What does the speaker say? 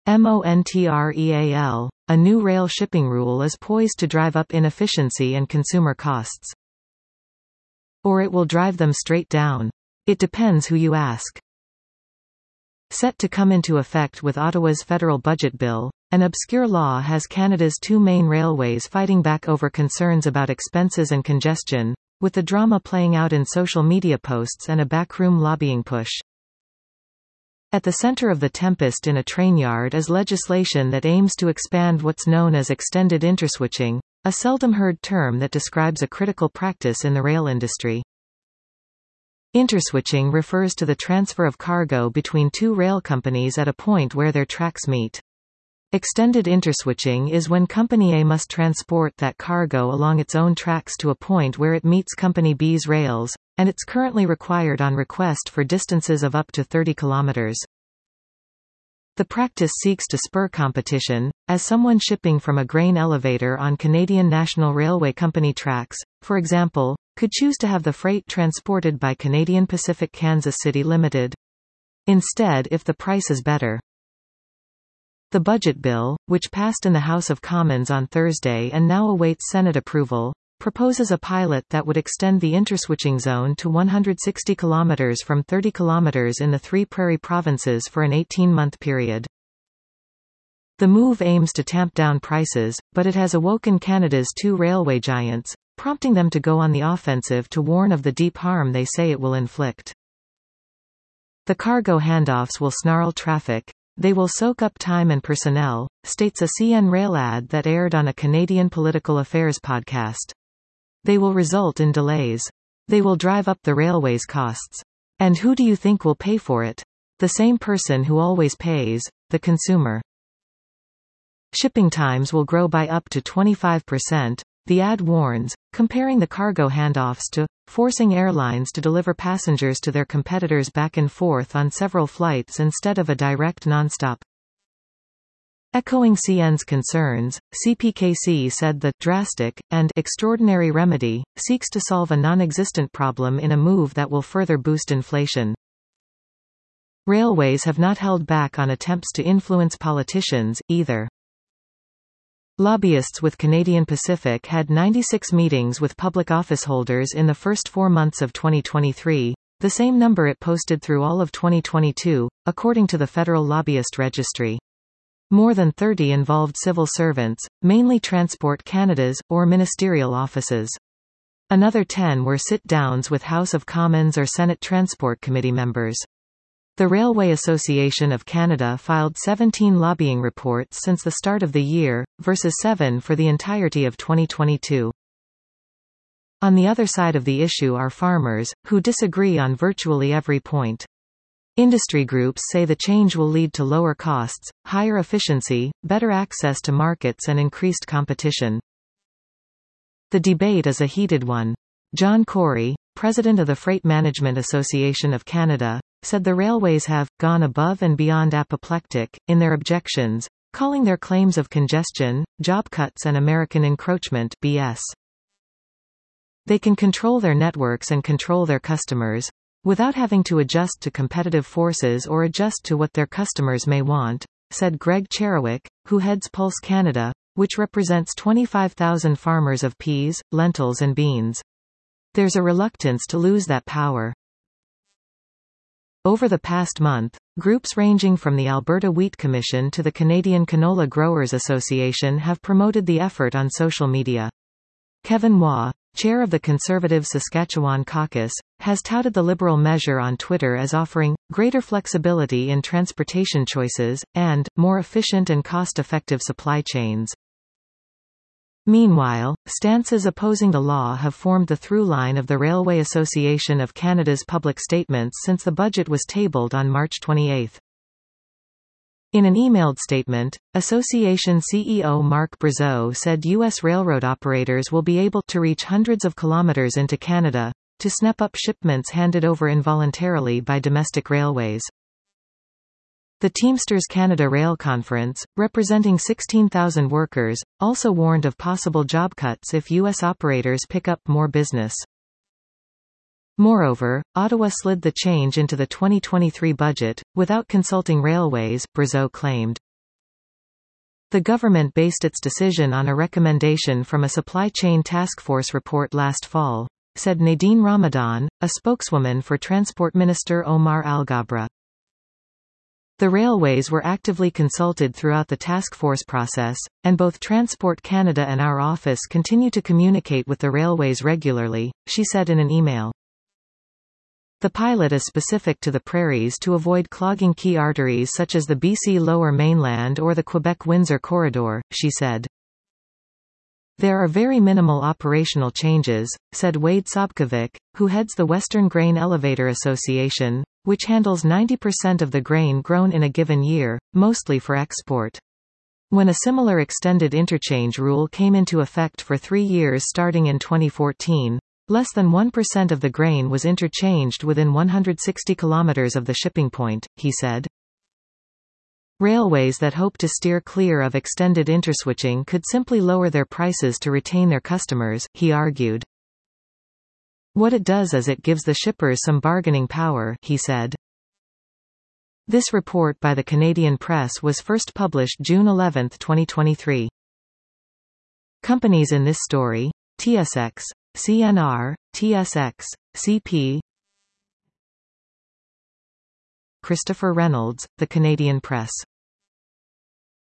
Montreal, a new rail shipping rule is poised to drive up inefficiency and consumer costs. Or it will drive them straight down. It depends who you ask. Set to come into effect with Ottawa's federal budget bill, an obscure law has Canada's two main railways fighting back over concerns about expenses and congestion, with the drama playing out in social media posts and a backroom lobbying push. At the center of the tempest in a train yard is legislation that aims to expand what's known as extended interswitching, a seldom heard term that describes a critical practice in the rail industry. Interswitching refers to the transfer of cargo between two rail companies at a point where their tracks meet. Extended interswitching is when Company A must transport that cargo along its own tracks to a point where it meets Company B's rails, and it's currently required on request for distances of up to 30 kilometers. The practice seeks to spur competition, as someone shipping from a grain elevator on Canadian National Railway Company tracks, for example, could choose to have the freight transported by Canadian Pacific Kansas City Limited instead if the price is better. The budget bill, which passed in the House of Commons on Thursday and now awaits Senate approval, proposes a pilot that would extend the interswitching zone to 160 kilometers from 30 kilometers in the three prairie provinces for an 18-month period. The move aims to tamp down prices, but it has awoken Canada's two railway giants, prompting them to go on the offensive to warn of the deep harm they say it will inflict. The cargo handoffs will snarl traffic. They will soak up time and personnel, states a CN Rail ad that aired on a Canadian political affairs podcast. They will result in delays. They will drive up the railway's costs. And who do you think will pay for it? The same person who always pays, the consumer. Shipping times will grow by up to 25%, the ad warns, comparing the cargo handoffs to forcing airlines to deliver passengers to their competitors back and forth on several flights instead of a direct nonstop. Echoing CN's concerns, CPKC said the drastic and extraordinary remedy seeks to solve a non-existent problem in a move that will further boost inflation. Railways have not held back on attempts to influence politicians, either. Lobbyists with Canadian Pacific had 96 meetings with public office holders in the first 4 months of 2023, the same number it posted through all of 2022, according to the Federal Lobbyist Registry. More than 30 involved civil servants, mainly Transport Canada's, or ministerial offices. Another 10 were sit-downs with House of Commons or Senate Transport Committee members. The Railway Association of Canada filed 17 lobbying reports since the start of the year, versus 7 for the entirety of 2022. On the other side of the issue are farmers, who disagree on virtually every point. Industry groups say the change will lead to lower costs, higher efficiency, better access to markets and increased competition. The debate is a heated one. John Corey, president of the Freight Management Association of Canada, said the railways have gone above and beyond apoplectic in their objections, calling their claims of congestion, job cuts and American encroachment BS. They can control their networks and control their customers, without having to adjust to competitive forces or adjust to what their customers may want, said Greg Cherewick, who heads Pulse Canada, which represents 25,000 farmers of peas, lentils and beans. There's a reluctance to lose that power. Over the past month, groups ranging from the Alberta Wheat Commission to the Canadian Canola Growers Association have promoted the effort on social media. Kevin Waugh, chair of the Conservative Saskatchewan Caucus, has touted the Liberal measure on Twitter as offering greater flexibility in transportation choices, and more efficient and cost-effective supply chains. Meanwhile, stances opposing the law have formed the through line of the Railway Association of Canada's public statements since the budget was tabled on March 28. In an emailed statement, Association CEO Marc Brazeau said U.S. railroad operators will be able to reach hundreds of kilometers into Canada, to snap up shipments handed over involuntarily by domestic railways. The Teamsters Canada Rail Conference, representing 16,000 workers, also warned of possible job cuts if U.S. operators pick up more business. Moreover, Ottawa slid the change into the 2023 budget, without consulting railways, Brazeau claimed. The government based its decision on a recommendation from a supply chain task force report last fall, said Nadine Ramadan, a spokeswoman for Transport Minister Omar Al-Ghabra. The railways were actively consulted throughout the task force process, and both Transport Canada and our office continue to communicate with the railways regularly, she said in an email. The pilot is specific to the prairies to avoid clogging key arteries such as the BC Lower Mainland or the Quebec-Windsor corridor, she said. There are very minimal operational changes, said Wade Sobkovic, who heads the Western Grain Elevator Association, which handles 90% of the grain grown in a given year, mostly for export. When a similar extended interchange rule came into effect for 3 years starting in 2014, less than 1% of the grain was interchanged within 160 kilometers of the shipping point, he said. Railways that hope to steer clear of extended interswitching could simply lower their prices to retain their customers, he argued. What it does is it gives the shippers some bargaining power, he said. This report by the Canadian Press was first published June 11, 2023. Companies in this story: TSX, CNR, TSX, CP. Christopher Reynolds, The Canadian Press.